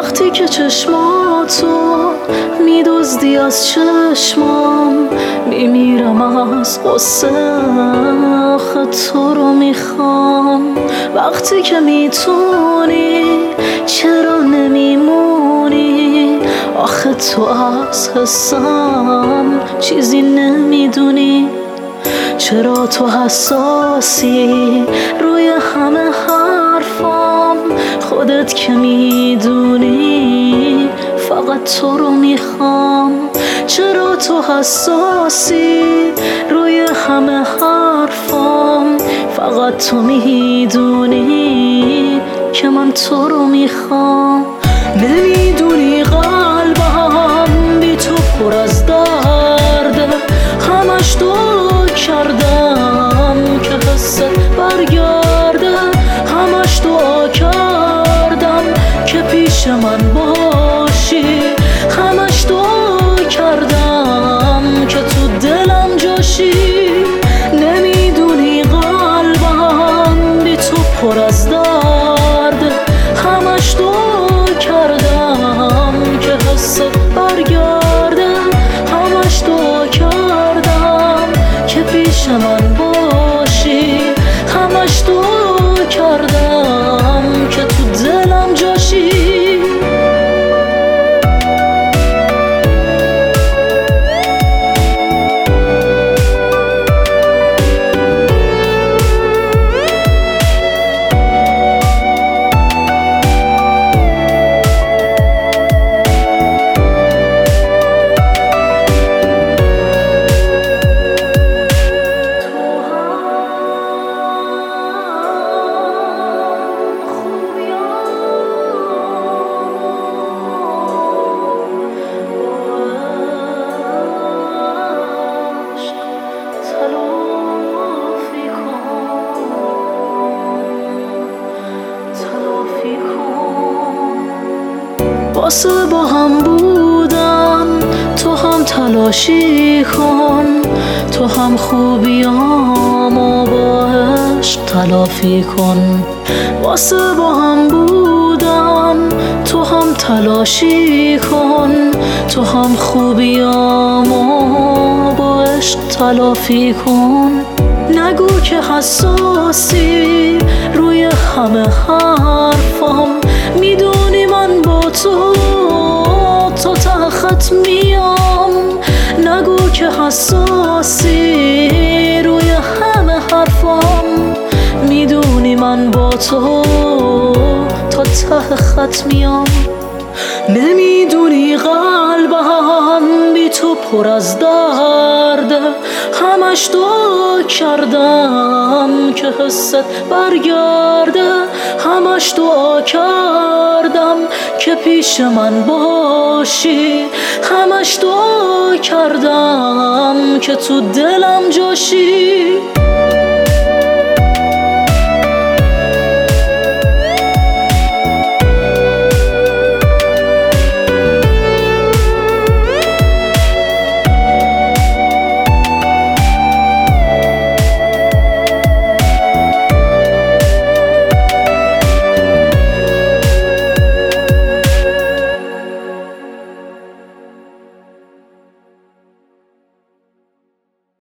وقتی که چشماتو میدزدی از چشمام میمیرم از غصه، آخه تو رو میخوام. وقتی که میتونی چرا نمیمونی؟ آخه تو از حسم چیزی نمیدونی. چرا تو حساسی روی همه حرفام؟ خودت که میدونی فقط تو رو میخوام. چرا تو حساسی روی همه حرفام؟ فقط تو میدونی که من تو رو میخوام. نمیدونی قلبم بی تو پر از درده، همش تو کردم که حست برگرده، همش دعا کردم که پیش من باشی، همش دعا کردم که تو دلم جاشی. نمیدونی قلبم بی تو پر از درده، همش دعا کردم که حست برگرده، همش دعا کردم که پیش من باشی، همش دعا کردم که تو دلم جاشی. واسه با هم بودن تو هم تلاشی کن، تو هم خوبیامو با عشق تلافی کن. واسه با هم بودن تو هم تلاشی کن، تو هم خوبیامو با عشق تلافی کن. نگو که حساسی روی همه حرفام، میدونی من با تو تا ته خط میام. نگو که حساسی روی همه حرفام، میدونی من با تو تا ته خط میام. نمیدونی قلبم بی تو پر از درده، همش دعا کردم که حست برگرده، همش دعا کردم که پیش من باشی، همش دعا کردم که تو دلم جاشی.